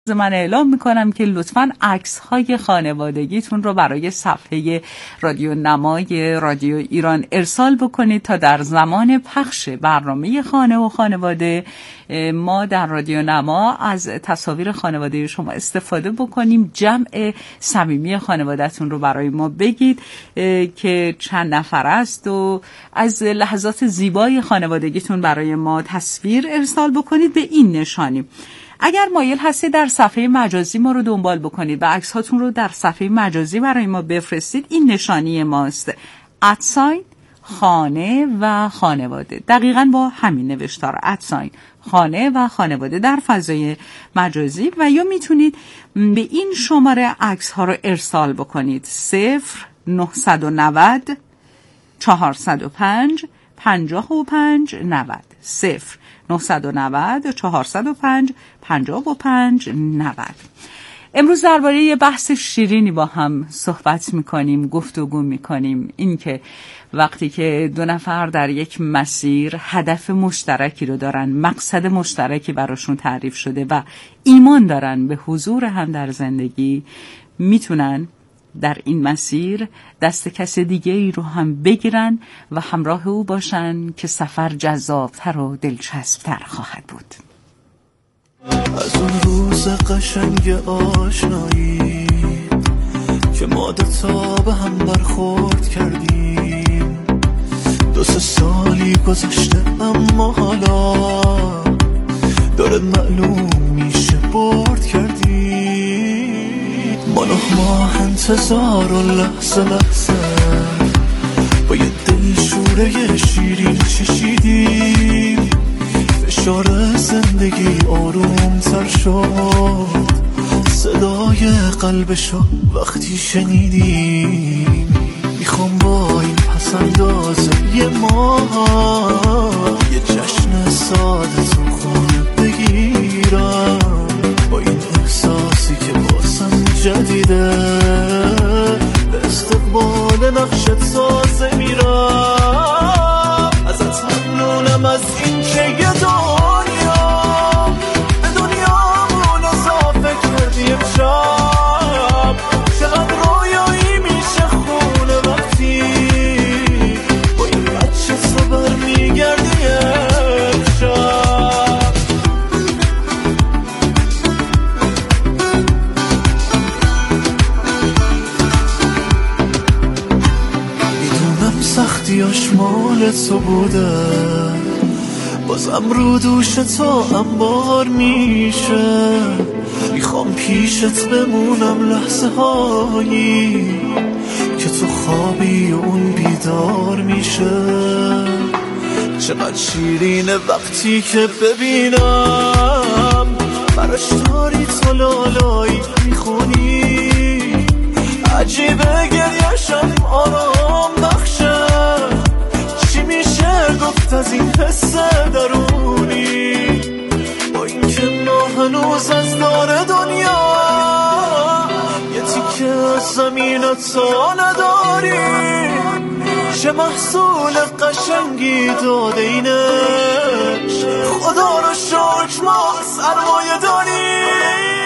من اعلام میکنم که لطفاً عکس‌های خانوادگیتون رو برای صفحه رادیو نمای رادیو ایران ارسال بکنید تا در زمان پخش برنامه خانه و خانواده ما در رادیو نما از تصاویر خانواده شما استفاده بکنیم. جمع صمیمی خانوادهتون رو برای ما بگید که چند نفر است و از لحظات زیبای خانوادگیتون برای ما تصویر ارسال بکنید به این نشانی. اگر مایل هستید در صفحه مجازی ما رو دنبال بکنید و عکس هاتون رو در صفحه مجازی برای ما بفرستید، این نشانی ماست @ خانه و خانواده، دقیقاً با همین نوشتار @ خانه و خانواده در فضای مجازی. و یا میتونید به این شماره عکس ها رو ارسال بکنید 0990 405 55 90 0990 405 55 90. امروز درباره یه بحث شیرینی با هم صحبت میکنیم، گفتگو میکنیم. این که وقتی که دو نفر در یک مسیر هدف مشترکی رو دارن، مقصد مشترکی براشون تعریف شده و ایمان دارن به حضور هم در زندگی، میتونن در این مسیر دست کس دیگه ای رو هم بگیرن و همراه او باشن که سفر جذابتر و دلچسبتر خواهد بود. از اون روز قشنگ آشنایی که ما دوتا به هم برخورد کردیم، 2-3 سالی گذشته اما حالا داره معلوم میشه برد کردیم. ما 9 ماه انتظار و لحظه لحظه با یه دلشوره شیرین چشیدیم، فشار زندگی آروم تر شد، صدای قلبشو وقتی شنیدیم. میخوام با این پسندازه ما یه جشن ساده تو خونه بگیرم، با این احساسی که باسم جدیده به استقبال نقشت سازه میرم. ازت ممنونم از این که یه دنیا به دنیامون اضافه کردی امشب، چقدر رویایی میشه خونه وقتی با این بچه صبر میگردی امشب. میدونم سختیاش مال تو بوده، بازم رو دوش تو انبار میشه. میخوام پیشت بمونم لحظه هایی که تو خوابی و اون بیدار میشه. چقدر شیرینه وقتی که ببینم براش داری تو لالایی میخونی، عجیبه گریشم آرام بخشه. چی میشه گفت از این حس درونی با این که ما هنوز از دار دنیا یه تیکه از زمین تا نداریم؟ چه محصول قشنگی داده اینش، خدا رو شکر ما سرمایه داریم.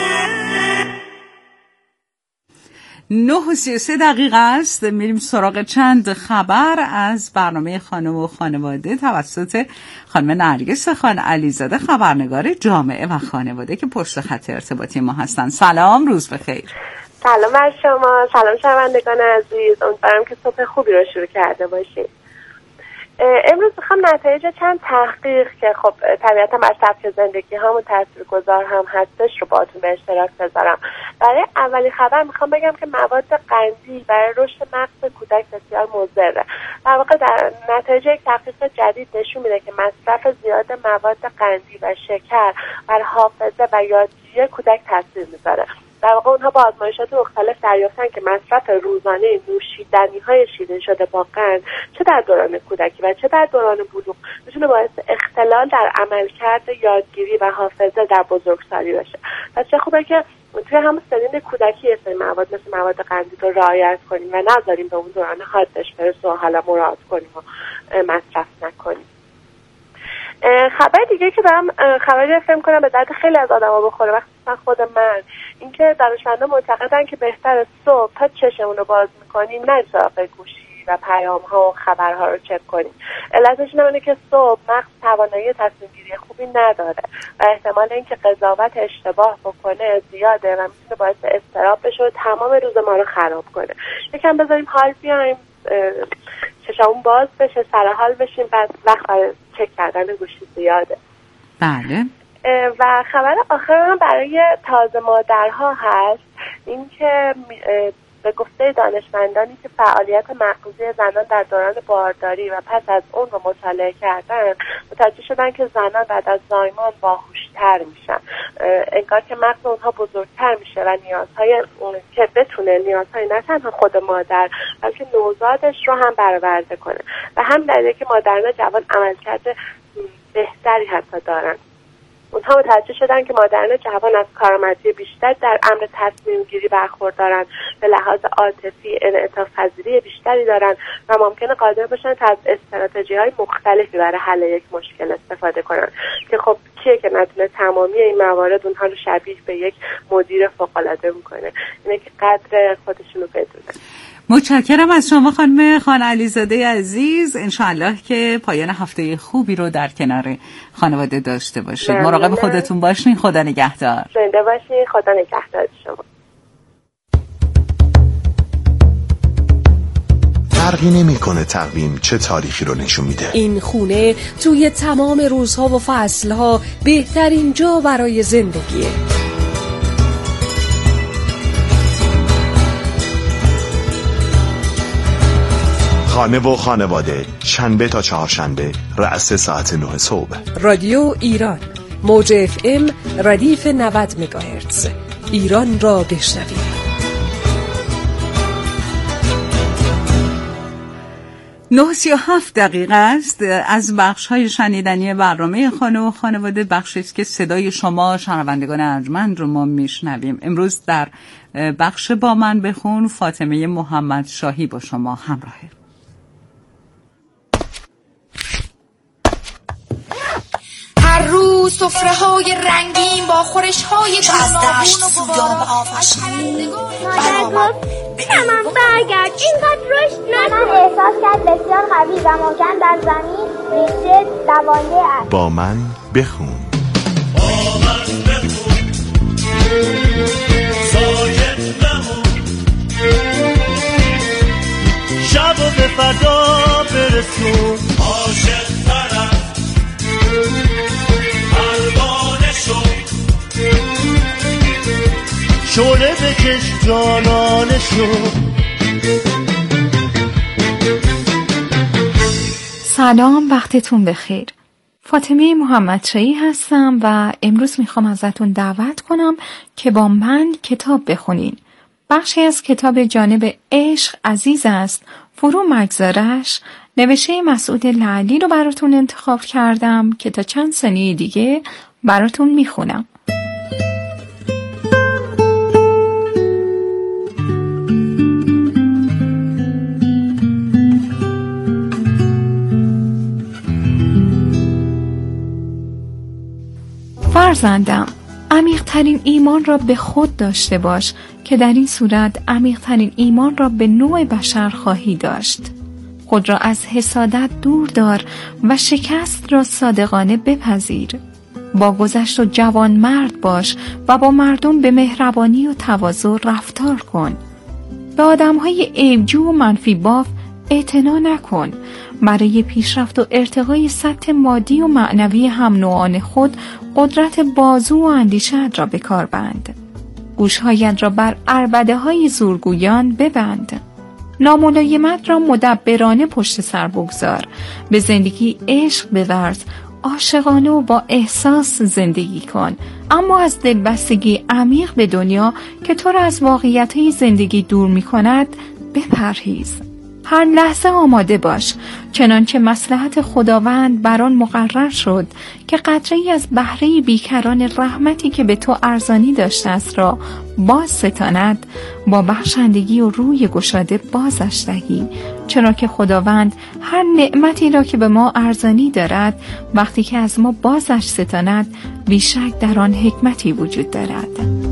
9:33 است. میریم سراغ چند خبر از برنامه خانه و خانواده توسط خانم نرگس خان علیزاده، خبرنگار جامعه و خانواده که پشت خط ارتباطی ما هستن. سلام، روز بخیر. سلام بر شما، سلام شنوندگان عزیز، امیدوارم که صبح خوبی رو شروع کرده باشید. امروز میخوام نتایج چند تحقیق که خب طبیعتا بر سبک زندگی همون تاثیرگذار هم هستش رو باهاتون به اشتراک بذارم. برای اولین خبر میخوام بگم که مواد قندی برای رشد مغز کودک بسیار مضره. در واقع در نتایج یک تحقیق جدید نشون میده که مصرف زیاد مواد قندی و شکر بر حافظه و یادگیری کودک تاثیر میذاره. در واقع اونها با آزمایشات مختلف دریافتن که مصرف روزانه نوشیدنی‌های شیرین شده با قند چه در دوران کودکی و چه در دوران بلوغ میتونه باعث اختلال در عملکرد یادگیری و حافظه در بزرگسالی بشه. پس چه خوبه که توی همون سنین کودکی این مواد مثل مواد قندی رو رعایت کنیم و نذاریم به اون دوران حادش برسه و حالا مراعات کنیم و مصرف نکنیم. خبر دیگه که دارم خبری فهم کنم به درد خیلی از آدما بخوره، وقتی خود من، اینکه دانشمندان معتقدن که بهتره صبح تا چشمون رو باز میکنیم نه سراغ گوشی و پیام ها و خبرها رو چک کنیم. علتش اینه که صبح مغز توانایی تصمیم گیری خوبی نداره و احتمال اینکه قضاوت اشتباه بکنه زیاده و میتونه باعث اضطراب بشه و تمام روز ما رو خراب کنه. یکم بذاریم حال بیایم، چشمون باز بشه، سر حال بشیم، بعد وقت برای چک کردن گوشی زیاده. بله. و خبر آخرم برای تازه مادرها هست، اینکه به گفته دانشمندانی که فعالیت مغزی زنان در دوران بارداری و پس از اون رو مطالعه کردن، متوجه شدن که زنان بعد از زایمان باهوشتر میشن، انگار که مغز اونها بزرگتر میشه و نیازهای اون که بتونه نیازهای نه تنها خود مادر بلکه نوزادش رو هم برآورده کنه و هم دلیلی که مادران جوان عملکرد بهتری حتی دارن. اونها متوجه شدن که مادران جوان از کارآمدی بیشتر در امر تصمیم گیری برخوردارن، به لحاظ عاطفی انعطاف پذیری بیشتری دارن و ممکنه قادر باشن تا از استراتژی‌های مختلفی برای حل یک مشکل استفاده کنن که خب کیه که نتونه تمامی این موارد اونها رو شبیه به یک مدیر فوق‌العاده میکنه. اینه که قدر خودشون رو بدونن. متشکرم از شما خانم خان علیزاده عزیز. انشاءالله که پایان هفته خوبی رو در کنار خانواده داشته باشید. مراقب خودتون باشین. خدا نگهدار. زنده باشین. خدا نگهدار شما. فرقی نمی‌کنه تقویم چه تاریخی رو نشون میده. این خونه توی تمام روزها و فصلها بهترین جا برای زندگیه. خانه و خانواده، شنبه تا چهارشنبه رأس ساعت 9 صبح. رادیو ایران، موج FM ردیف 90 مگاهرتز. ایران را بشنوید. 9:37 است. از بخش‌های شنیدنی برنامه خانه و خانواده بخشی است که صدای شما شنوندگان ارجمند رو ما میشنویم. امروز در بخش با من بخون فاطمه محمد شاهی با شما همراهه. هر روز سفره‌های رنگین با خورش‌های گوناگون و سویا و آفشین. مادر گفت تمام برگرد، اینقدر رشد نکن. احساس کرد بسیار قوی و محکم در زمین ریشه دوانده است. با من بخون. ساکت نمون، شب و به فردا برسون. عاشق طرف پروانه شد، شعله بکش جانانه شد. سلام، وقتتون بخیر. فاطمه محمد شاهی هستم و امروز میخوام ازتون دعوت کنم که با من کتاب بخونین. بخشی از کتاب جانب عشق عزیز است، فرو مگذارش، نوشته مسعود لعلی رو براتون انتخاب کردم که تا چند ثانیه دیگه براتون میخونم. فرزندم، عمیق‌ترین ایمان را به خود داشته باش که در این صورت عمیق‌ترین ایمان را به نوع بشر خواهی داشت. خود را از حسادت دور دار و شکست را صادقانه بپذیر. با گذشت و جوان مرد باش و با مردم به مهربانی و تواضع رفتار کن. به آدم‌های عیبجو و منفی باف اعتنا نکن. برای پیشرفت و ارتقای سطح مادی و معنوی هم نوعان خود قدرت بازو و اندیشه‌ات را به کار بند. گوشهایت را بر عربده‌های زورگویان ببند. ناملایمت را مدبرانه پشت سر بگذار. به زندگی عشق بورز. عاشقانه و با احساس زندگی کن، اما از دلبستگی عمیق به دنیا که تو را از واقعیت‌های زندگی دور می‌کند بپرهیز. هر لحظه آماده باش، چنانچه مصلحت خداوند بر آن مقرر شد که قطره‌ای از بهره بیکران رحمتی که به تو ارزانی داشته است را باز ستاند، با بخشندگی و روی گشاده بازش دهی، چرا که خداوند هر نعمتی را که به ما ارزانی دارد وقتی که از ما بازش ستاند بیشک در آن حکمتی وجود دارد.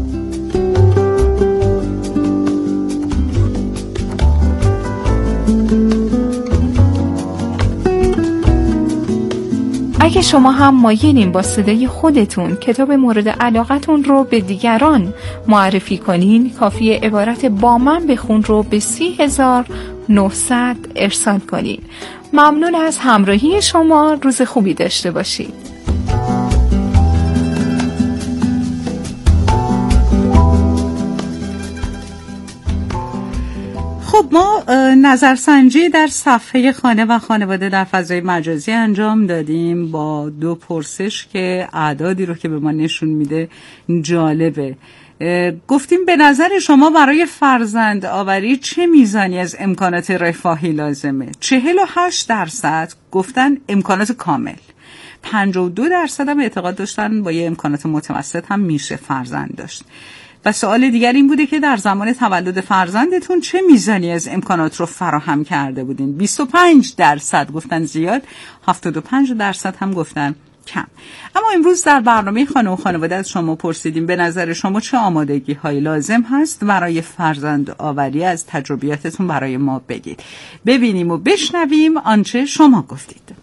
اگه شما هم مایلین با صدای خودتون کتاب مورد علاقتون رو به دیگران معرفی کنین، کافیه عبارت با من بخون رو به 30,900 ارسال کنین. ممنون از همراهی شما. روز خوبی داشته باشید. خب ما نظرسنجی در صفحه خانه و خانواده در فضای مجازی انجام دادیم با 2 پرسش که اعدادی رو که به ما نشون میده جالبه. گفتیم به نظر شما برای فرزند آوری چه میزانی از امکانات رفاهی لازمه؟ 48% گفتن امکانات کامل. 52% هم اعتقاد داشتن با یه امکانات متوسط هم میشه فرزند داشت. و سوال دیگر این بوده که در زمان تولد فرزندتون چه میزانی از امکانات رو فراهم کرده بودین؟ 25% گفتن زیاد، 75% هم گفتن کم. اما امروز در برنامه خانه و خانواده از شما پرسیدیم به نظر شما چه آمادگی های لازم هست برای فرزند آوری؟ از تجربیاتتون برای ما بگید. ببینیم و بشنویم آنچه شما گفتید.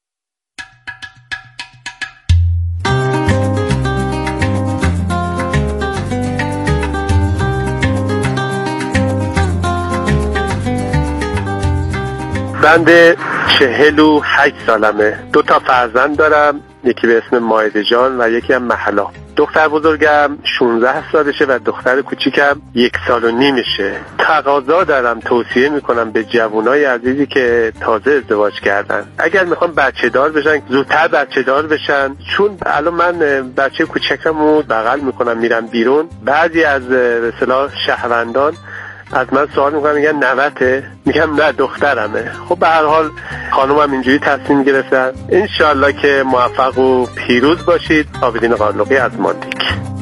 بنده 48 سالمه. 2 تا فرزند دارم، یکی به اسم مائده جان و یکی هم محلا. دختر بزرگم 16 سالشه و دختر کوچیکم 1 سال و نیمشه. تقاضا دارم، توصیه میکنم به جوانای عزیزی که تازه ازدواج کردن، اگر میخوان بچه دار بشن زودتر بچه دار بشن، چون الان من بچه کوچکمو بغل میکنم میرم بیرون، بعضی از به اصطلاح شهروندان از من سوال میکنم، میگن نوته، میگم نه دخترمه. خب به هر حال خانومم اینجوری تصمیم گرفتن. انشالله که موفق و پیروز باشید. عابدین قارلقی از ماندیک.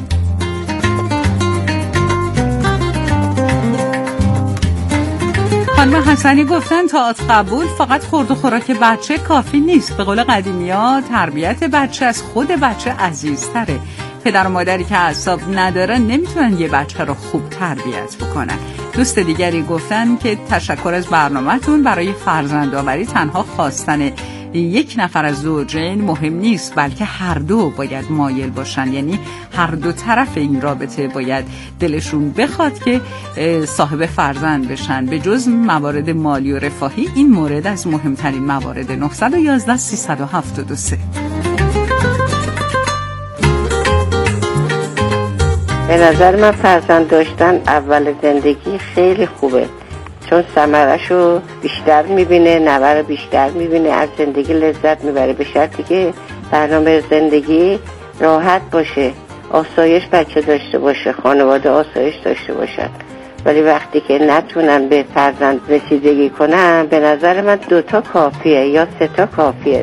خانم حسنی گفتن تئاتر قبول، فقط خورد و خوراک بچه کافی نیست. به قول قدیمی‌ها تربیت بچه از خود بچه عزیزتره. پدر و مادری که اعصاب ندارن نمیتونن یه بچه رو خوب تربیت بکنن. دوست دیگری گفتن که تشکر از برنامه‌تون. برای فرزندآوری تنها خواستن یک نفر از زوجین مهم نیست، بلکه هر دو باید مایل باشن، یعنی هر دو طرف این رابطه باید دلشون بخواد که صاحب فرزند بشن. به جز موارد مالی و رفاهی این مورد از مهمترین موارد. 911 373. به نظر من فرزند داشتن اول زندگی خیلی خوبه، چون ثمره‌شو بیشتر میبینه، نوه رو بیشتر میبینه، از زندگی لذت میبره، به شرطی که برنامه زندگی راحت باشه، آسایش بچه داشته باشه، خانواده آسایش داشته باشن. ولی وقتی که نتونن به فرزند رسیدگی کنن، به نظر من 2 تا کافیه یا 3 تا کافیه.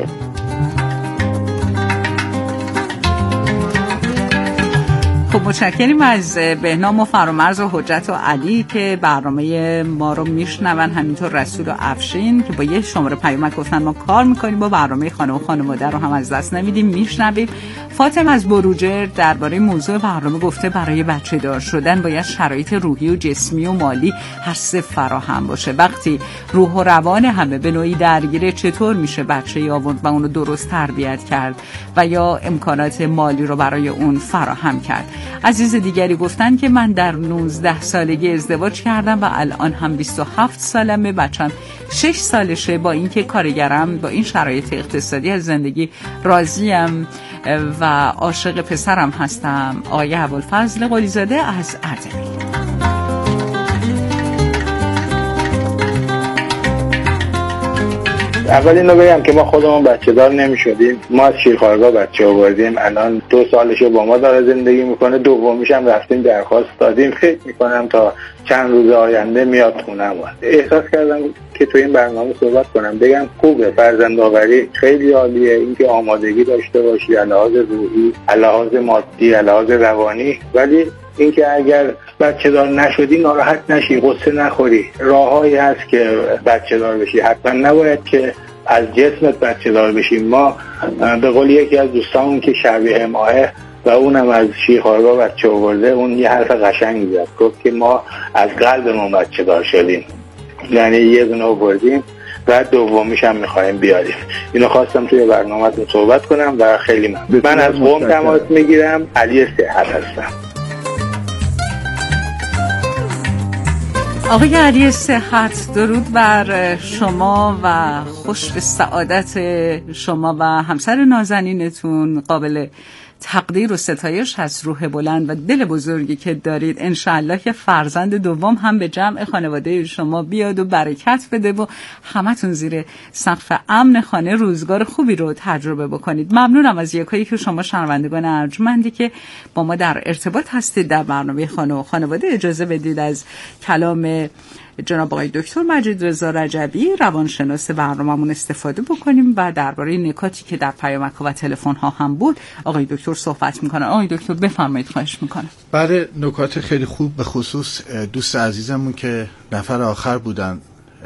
خب متشکریم از بهنام و فرامرز و حجت و علی که برنامه ما رو میشنون، همینطور رسول و افشین که با یه شماره پیامک گفتن ما کار میکنیم با برنامه خانه و خانواده رو هم از دست نمیدیم، میشنویم. فاطمه از بروجر درباره موضوع برنامه گفته برای بچه دار شدن باید شرایط روحی و جسمی و مالی هر سه فراهم باشه. وقتی روح و روان همه به نوعی درگیره چطور میشه بچه آورد و اونو درست تربیت کرد و یا امکانات مالی رو برای اون فراهم کرد. عزیز دیگری گفتن که من در 19 سالگی ازدواج کردم و الان هم 27 سالمه، بچم 6 سالشه. با اینکه کارگرم با این شرایط اقتصادی از زندگی راضیم و عاشق پسرم هستم. آقای ابوالفضل قلیزاده از اردبیل. اول اینو بگم که ما خودمون بچه دار نمیشدیم. ما از شیرخوارگاه بچه آوردیم، الان 2 سالشه با ما داره زندگی میکنه. دومیش هم رفتیم درخواست دادیم، فکر میکنم تا چند روز آینده میاد خونم. احساس کردم که تو این برنامه صحبت کنم، بگم خوبه، فرزندآوری خیلی عالیه، اینکه آمادگی داشته باشی لحاظ روحی، لحاظ مادی، لحاظ روانی، ولی اینکه اگر بچه دار نشدی ناراحت نشی، غصه نخوری. راههایی هست که بچه دار بشی، حتما نباید که از جسمت بچه دار بشی. ما به قول یکی از دوستامون که شبیه ماهه و اونم از شیرخوارگاه بچه آورده، اون یه حرف قشنگی زد، گفت که ما از قلبمون بچه دار شدیم، یعنی یه دونه آوردیم و دومیش هم میخوایم بیاریم. اینو خواستم توی برنامه‌تون صحبت کنم و خیلی من از قم تماس میگیرم، علی صحت هستم. آقای علی صحت، درود بر شما و خوش به سعادت شما و همسر نازنینتون. قابل تقدیر و ستایش هست روح بلند و دل بزرگی که دارید. انشالله که فرزند دوم هم به جمع خانواده شما بیاد و برکت بده و همتون زیر سقف امن خانه روزگار خوبی رو تجربه بکنید. ممنونم از یکایی که شما شنوندگان ارجمندی که با ما در ارتباط هستید در برنامه خانه و خانواده. اجازه بدید از کلام جناب آقای دکتر مجید رضا رجبی روانشناس برنامه‌مون استفاده بکنیم و درباره نکاتی که در پیامک و تلفن ها هم بود آقای دکتر صحبت میکنن. آقای دکتر بفرمایید، خواهش میکنم. بله، نکات خیلی خوب، به خصوص دوست عزیزمون که نفر آخر بودن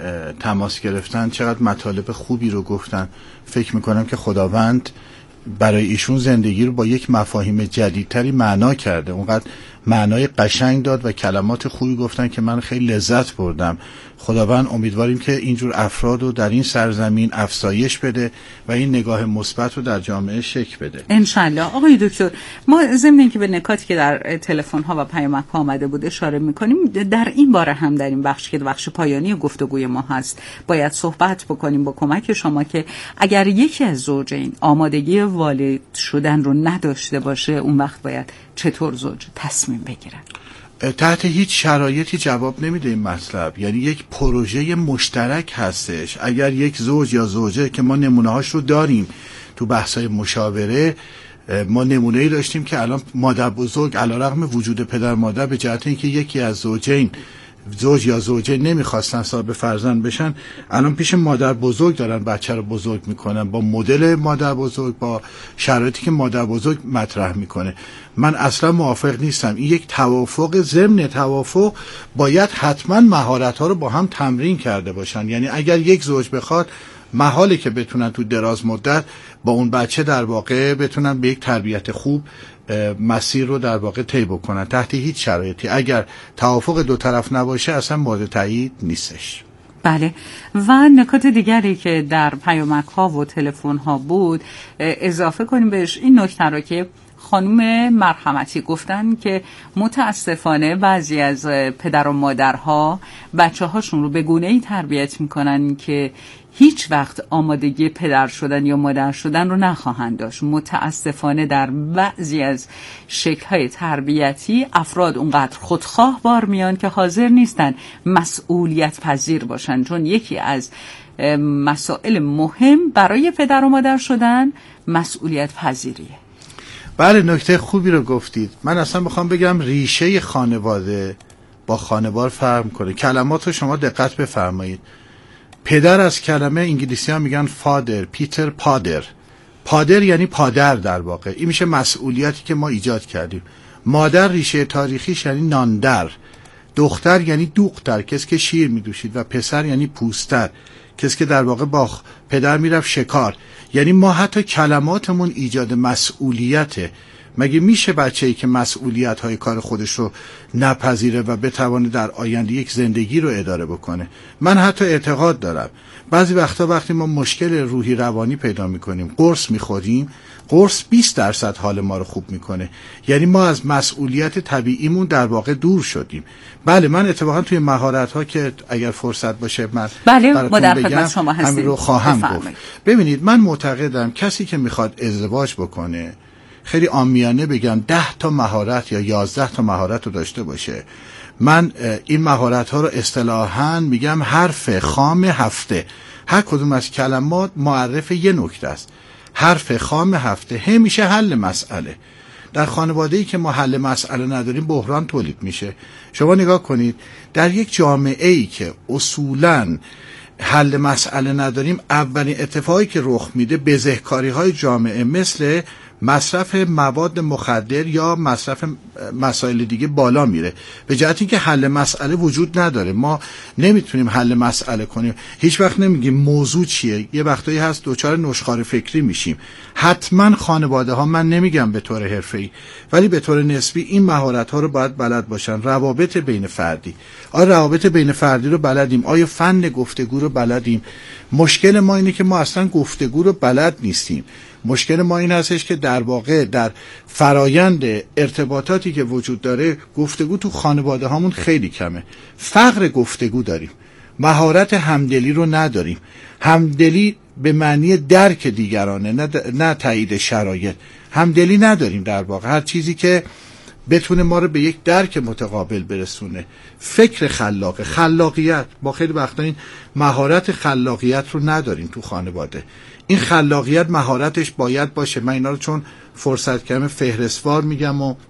تماس گرفتن، چقدر مطالب خوبی رو گفتن. فکر میکنم که خداوند برای ایشون زندگی رو با یک مفاهیم جدیدتری معنا کرده، اونقدر معنای قشنگ داد و کلمات خوبی گفتن که من خیلی لذت بردم. خداوند امیدواریم که اینجور افراد رو در این سرزمین افزایش بده و این نگاه مثبت رو در جامعه شکل بده انشالله. آقای دکتر، ما ضمن اینکه به نکاتی که در تلفن ها و پیامک ها آمده بود اشاره میکنیم، در این باره هم در این بخش که بخش پایانی گفتگوی ما هست باید صحبت بکنیم با کمک شما که اگر یکی از زوجین آمادگی والد شدن رو نداشته باشه، اون وقت باید چطور زوج تصمیم بگیرن؟ تحت هیچ شرایطی جواب نمیده این مطلب. یعنی یک پروژه مشترک هستش. اگر یک زوج یا زوجه که ما نمونه‌هاش رو داریم تو بحث‌های مشاوره، ما نمونه‌ای داشتیم که الان مادر بزرگ علیرغم وجود پدر مادر به جهت اینکه یکی از زوجین زوج یا زوجه نمیخواستن صاحب فرزند بشن، الان پیش مادر بزرگ دارن بچه رو بزرگ میکنن، با مدل مادر بزرگ، با شرایطی که مادر بزرگ مطرح میکنه. من اصلا موافق نیستم. این یک توافق، ضمن توافق باید حتما مهارت ها رو با هم تمرین کرده باشن. یعنی اگر یک زوج بخواد، محاله که بتونن تو دراز مدت با اون بچه در واقع بتونن به یک تربیت خوب مسیر رو در واقع طی بکنن. تحت هیچ شرایطی اگر توافق دو طرف نباشه اصلا مورد تایید نیستش. بله. و نکات دیگری که در پیامک ها و تلفن ها بود اضافه کنیم بهش این نکته رو که خانم مرحمتی گفتن که متاسفانه بعضی از پدر و مادرها بچه هاشون رو به گونه‌ای تربیت میکنن که هیچ وقت آمادگی پدر شدن یا مادر شدن رو نخواهند داشت. متاسفانه در بعضی از شکل‌های تربیتی افراد اونقدر خودخواه بار میان که حاضر نیستن مسئولیت پذیر باشن، چون یکی از مسائل مهم برای پدر و مادر شدن مسئولیت پذیریه. بله، نکته خوبی رو گفتید. من اصلا میخوام بگم ریشه خانواده با خانوار فرق میکنه. کلمات رو شما دقت بفرمایید. پدر از کلمه انگلیسی ها میگن فادر، پیتر پادر. پادر یعنی پادر در واقع. این میشه مسئولیتی که ما ایجاد کردیم. مادر ریشه تاریخیش یعنی ناندر. دختر یعنی دوختر، کسی که شیر میدوشید، و پسر یعنی پوستر، کسی که در واقع با پدر میرفت شکار. یعنی ما حتی کلماتمون ایجاد مسئولیته. مگه میشه بچه‌ای که مسئولیت‌های کار خودش رو نپذیره و بتونه در آینده یک زندگی رو اداره بکنه؟ من حتی اعتقاد دارم بعضی وقتا وقتی ما مشکل روحی روانی پیدا میکنیم، قرص میخوریم، قرص 20% حال ما رو خوب میکنه. یعنی ما از مسئولیت طبیعیمون در واقع دور شدیم. بله، من اتفاقا توی مهارت‌ها که اگر فرصت باشه من براتون بگم همین رو خواهم گفت. ببینید، من معتقدم کسی که میخواد ازدواج بکنه، خیلی عامیانه بگم 10 تا مهارت یا 11 تا مهارت رو داشته باشه. من این مهارت ها رو اصطلاحاً میگم حرف خام هفته. هر کدوم از کلمات معرف یه نکته است. حرف خام هفته همیشه حل مسئله. در خانواده‌ای که ما حل مسئله نداریم بحران تولید میشه. شما نگاه کنید در یک جامعه‌ای که اصولاً حل مسئله نداریم، اولین اتفاقی که رخ میده بزهکاری‌های جامعه مثل مصرف مواد مخدر یا مصرف مسائل دیگه بالا میره، به جهت اینکه حل مسئله وجود نداره. ما نمیتونیم حل مسئله کنیم، هیچ وقت نمیگیم موضوع چیه. یه وقتایی هست دوچار نشخوار فکری میشیم. حتما خانواده ها، من نمیگم به طور حرفه‌ای ولی به طور نسبی، این مهارت ها رو باید بلد باشن. روابط بین فردی، آیا روابط بین فردی رو بلدیم؟ آیا فن گفتگو رو بلدیم؟ مشکل ما اینه که ما اصلا گفتگو رو بلد نیستیم. مشکل ما این هستش که در واقع در فرایند ارتباطاتی که وجود داره گفتگو تو خانواده هامون خیلی کمه. فقر گفتگو داریم، مهارت همدلی رو نداریم. همدلی به معنی درک دیگرانه، نه تایید شرایط. همدلی نداریم در واقع. هر چیزی که بتونه ما رو به یک درک متقابل برسونه. فکر خلاقیت، ما خیلی وقتا این مهارت خلاقیت رو نداریم تو خانواده. این خلاقیت مهارتش باید باشه. من اینا رو چون فرصت کمه فهرستوار میگم و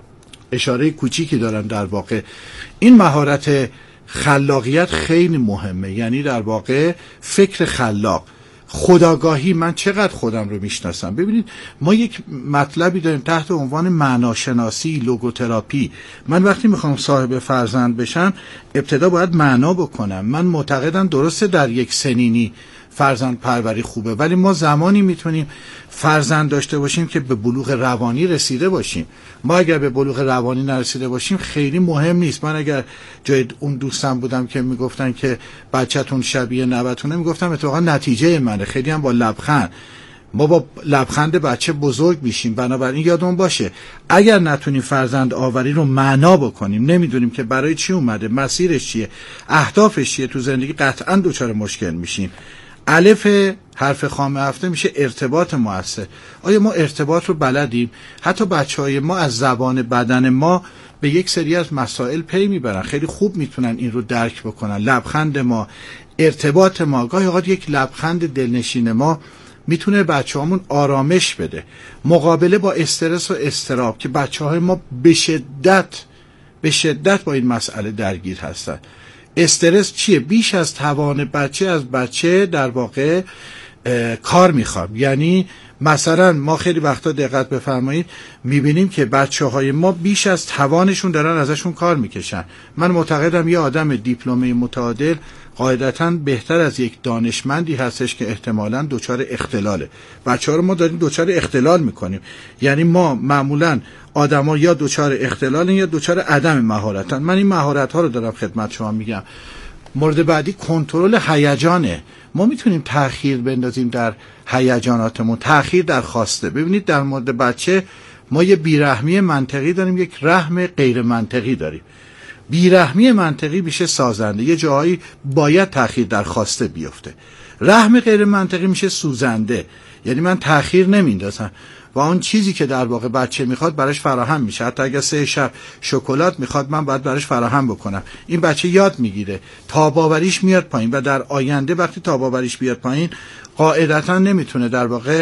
اشاره کوچیکی دارم. در واقع این مهارت خلاقیت خیلی مهمه، یعنی در واقع فکر خلاق، خودآگاهی. من چقدر خودم رو میشناسم؟ ببینید ما یک مطلبی داریم تحت عنوان معناشناسی، لوگوتراپی. من وقتی میخوام صاحب فرزند بشم ابتدا باید معنا بکنم. من معتقدم درسته در یک سنینی فرزند پروری خوبه، ولی ما زمانی میتونیم فرزند داشته باشیم که به بلوغ روانی رسیده باشیم. ما اگر به بلوغ روانی نرسیده باشیم خیلی مهم نیست. من اگر جای اون دوستم بودم که میگفتن که بچه‌تون شبیه نوتونه، میگفتم اتفاقا نتیجه منه. خیلی هم با لبخند، ما با لبخند بچه بزرگ میشیم. بنابراین یادمون باشه اگر نتونیم فرزند آوری رو معنا بکنیم، نمیدونیم که برای چی اومده، مسیرش چیه، اهدافش چیه تو زندگی، قطعا دچار مشکل میشیم. الف حرف خام هفته میشه ارتباط مؤثر. آیا ما ارتباط رو بلدیم؟ حتی بچهای ما از زبان بدن ما به یک سری از مسائل پی میبرن، خیلی خوب میتونن این رو درک بکنن. لبخند ما، ارتباط ما، گاهی اوقات یک لبخند دلنشین ما میتونه بچه‌هامون آرامش بده. مقابله با استرس و اضطراب که بچه‌های ما به شدت با این مسئله درگیر هستن. استرس چیه؟ بیش از توان بچه از بچه در واقع کار میخوام. یعنی مثلا ما خیلی وقتا دقت بفرمایید میبینیم که بچه‌های ما بیش از توانشون دارن ازشون کار میکشن. من معتقدم یه آدم دیپلمه متعادل قاعدتاً بهتر از یک دانشمندی هستش که احتمالاً دچار اختلاله. بچه‌ها رو ما داریم دچار اختلال میکنیم. یعنی ما معمولاً آدم‌ها یا دچار اختلالن یا دچار عدم مهارتن. من این مهارت‌ها رو دارم خدمت شما میگم. مورد بعدی کنترل هیجانه. ما میتونیم تأخیر بندازیم در هیجاناتمون، تأخیر در خواسته. ببینید در مورد بچه ما یه بیرحمی منطقی داریم، یک رحم غیر منطقی داریم. بیرحمی منطقی میشه سازنده، یه جایی باید تأخیر در خواسته بیفته. رحم غیر منطقی میشه سوزنده، یعنی من تأخیر نمیندازم و اون چیزی که در واقع بچه میخواد براش فراهم میشه. حتی اگر 3 شب شکلات میخواد من باید براش فراهم بکنم. این بچه یاد میگیره، تاباوریش میاد پایین و در آینده وقتی تاباوریش بیاد پایین قاعدتا نمیتونه در واقع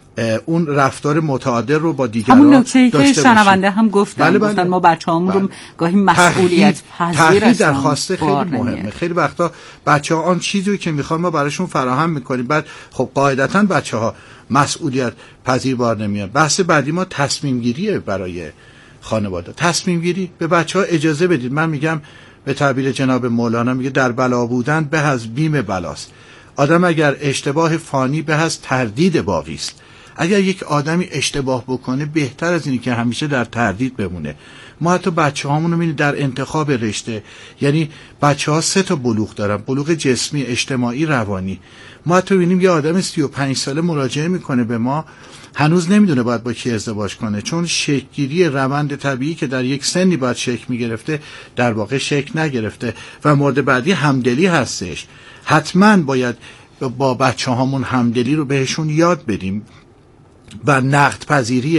اون رفتار متعادل رو با دیگران همون نکته داشته که شنونده هم گفتن. گفتن ما بچه‌هامون رو گاهی مسئولیت پذیر در خواسته خیلی مهمه. خیلی وقتا بچه‌ها آن چیزی که میخوان ما براشون فراهم میکنیم، بعد خب قاعدتا بچه‌ها مسئولیت پذیر بار نمیاد. بحث بعدی ما تصمیم گیریه برای خانواده. تصمیم گیری به بچه‌ها اجازه بدید. من میگم به تعبیر جناب مولانا میگه در بلا بودن به از بیم بلاست. آدم اگر اشتباه فانی به از تردید باقی است. اگر یک آدمی اشتباه بکنه بهتر از اینی که همیشه در تردید بمونه. ما حتی بچه‌هامون رو می‌بینیم در انتخاب رشته، یعنی بچه‌ها 3 تا بلوغ دارن، بلوغ جسمی، اجتماعی، روانی. ما حتی می‌بینیم یه آدم 35 ساله مراجعه میکنه به ما، هنوز نمیدونه باید با کی ازدواج کنه، چون شکل‌گیری روند طبیعی که در یک سنی باید شکل می‌گرفته در واقع شکل نگرفته. و مورد بعدی همدلی هستش. حتما باید با بچه‌هامون همدلی رو بهشون یاد بدیم و نقد پذیری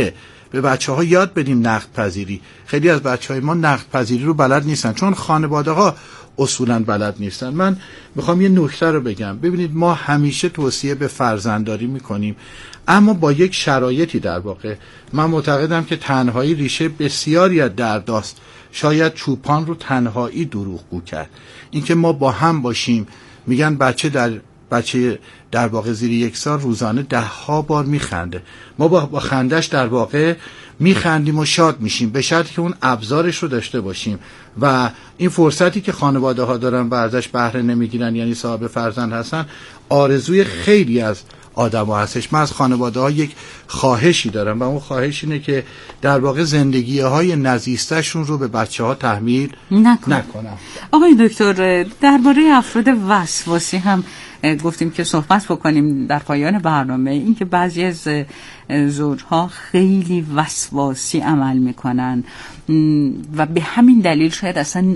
به بچه‌ها یاد بدیم نقد پذیری. خیلی از بچه‌های ما نقد پذیری رو بلد نیستن، چون خانواده‌ها اصولاً بلد نیستن. من میخوام یه نکته رو بگم. ببینید، ما همیشه توصیه به فرزندداری میکنیم، اما با یک شرایطی. در واقع من معتقدم که تنهایی ریشه بسیاری از درداست. شاید چوپان رو تنهایی دروغگو کرد. اینکه ما با هم باشیم، میگن بچه در واقع زیر 1 سال روزانه 10 بار میخنده. ما با خندش در واقع میخندیم و شاد میشیم، به شرطی که اون ابزارش رو داشته باشیم. و این فرصتی که خانواده ها دارن و ازش بهره نمیگیرن، یعنی صاحب فرزند هستن، آرزوی خیلی از آدم ها هستش. من از خانواده ها یک خواهشی دارم و اون خواهش اینه که در واقع زندگی های نزیستشون رو به بچه ها تحمیل نکنم. آقای دکتر، درباره افراد وسواسی هم گفتیم که صحبت بکنیم در پایان برنامه. این که بعضی از زوجها خیلی وسواسی عمل میکنن و به همین دلیل شاید اصلا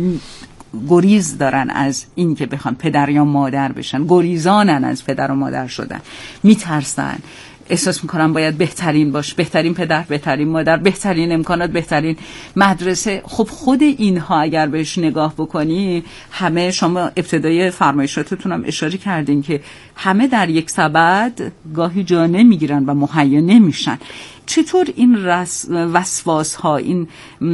گریز دارن از این که بخوان پدر یا مادر بشن، گریزانن از پدر و مادر شدن، میترسن، احساس میکنم باید بهترین باش، بهترین پدر، بهترین مادر، بهترین امکانات، بهترین مدرسه. خب خود اینها اگر بهش نگاه بکنی، همه، شما ابتدای فرمایشاتتون هم اشاره کردین که همه در یک سبد گاهی جا نمیگیرن و مهیا نمیشن. چطور این وسواس ها، این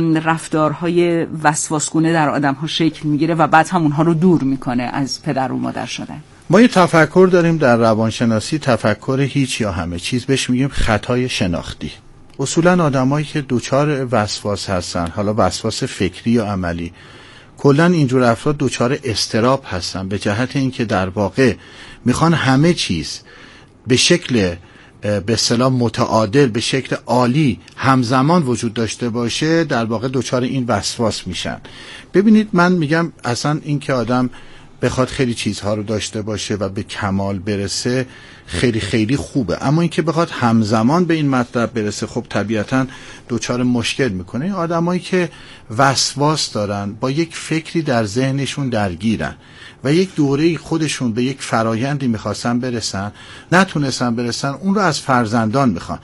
رفتارهای وسواسگونه در آدم ها شکل میگیره و بعد هم اونها رو دور میکنه از پدر و مادر شدن؟ ما یه تفکر داریم در روانشناسی، تفکر هیچ یا همه چیز، بهش میگیم خطای شناختی. اصولا آدمایی که دوچار وسواس هستن، حالا وسواس فکری یا عملی، کلا اینجور افراد دوچار اضطراب هستن، به جهت اینکه در واقع میخوان همه چیز به شکل به اصطلاح متعادل، به شکل عالی همزمان وجود داشته باشه، در واقع دوچار این وسواس میشن. ببینید، من میگم اصلا این که آدم بخواد خیلی چیزها رو داشته باشه و به کمال برسه خیلی خیلی خوبه، اما اینکه بخواد همزمان به این مطلب برسه، خب طبیعتاً دوچار مشکل میکنه. این آدمایی که وسواس دارن، با یک فکری در ذهنشون درگیرن و یک دوره خودشون به یک فرایندی میخواستن برسن، نتونستن برسن، اون رو از فرزندان میخوان.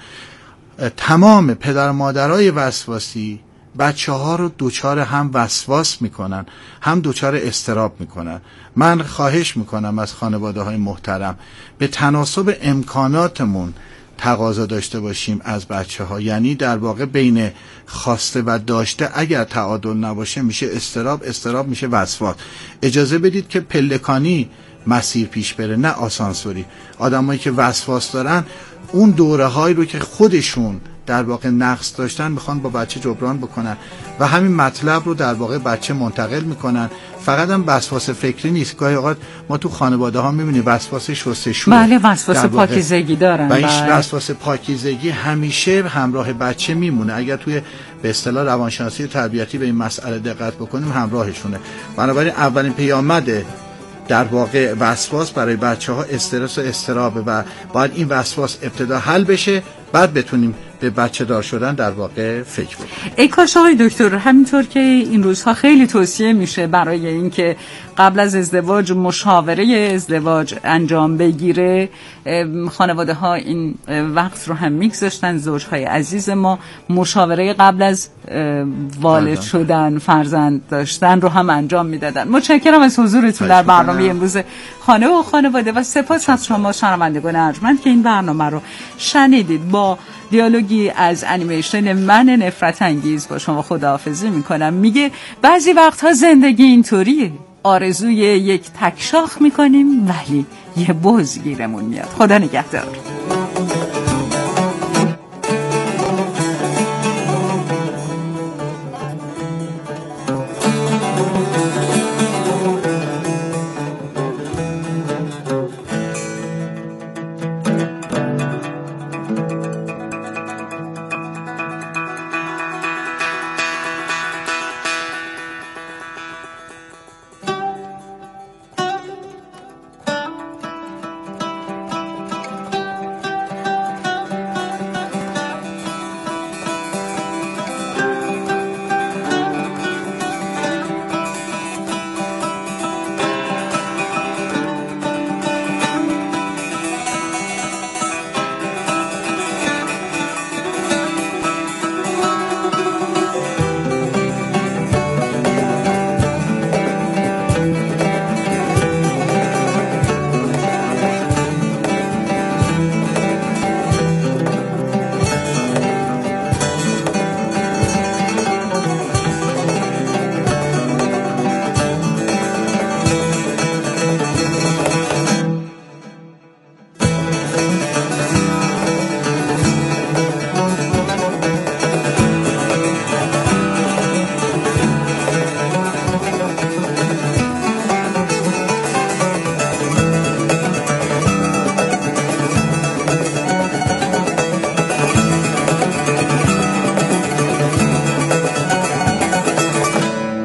تمام پدر و مادرای وسواسی بچه ها رو دوچار هم وسواس میکنن، هم دوچار اضطراب میکنن. من خواهش میکنم از خانواده های محترم به تناسب امکاناتمون تقاضا داشته باشیم از بچه ها. یعنی در واقع بین خواسته و داشته اگر تعادل نباشه میشه اضطراب، اضطراب میشه وسواس. اجازه بدید که پلکانی مسیر پیش بره، نه آسانسوری. آدمایی که وسواس دارن اون دوره هایی رو که خودشون در واقع نقص داشتن میخوان با بچه جبران بکنن و همین مطلب رو در واقع بچه منتقل میکنن. فقط هم وسواس فکری نیست، گاهی اوقات ما تو خانواده ها میبینیم وسواس شستشو، بله، وسواس پاکیزگی دارن و این وسواس پاکیزگی همیشه همراه بچه میمونه. اگر توی به اصطلاح روانشناسی تربیتی به این مسئله دقت بکنیم، همراهشونه. بنابراین اولین پیامد در واقع وسواس برای بچه ها استرس و اضطرابه و باید این وسواس ابتدا حل بشه، بعد بتونیم به بچه دار شدن در واقع فکر بکنیم. ای کاش آقای دکتر، همینطور که این روزها خیلی توصیه میشه برای اینکه قبل از ازدواج مشاوره ازدواج انجام بگیره، خانواده ها این وقت رو هم میگذاشتن. زوجهای عزیز ما مشاوره قبل از والد شدن، فرزند داشتن رو هم انجام میدادن. متشکرم از حضورتون در برنامه امروز خانه و خانواده و سپاس از شما شنوندگان ارجمند که این برنامه رو شنیدید. با دیالوگی از انیمیشن من نفرت انگیز با شما خداحافظی میکنم. میگه بعضی وقتها زندگی اینطوریه، آرزوی یک تکشاخ میکنیم ولی یه بز گیرمون میاد. خدا نگهدار.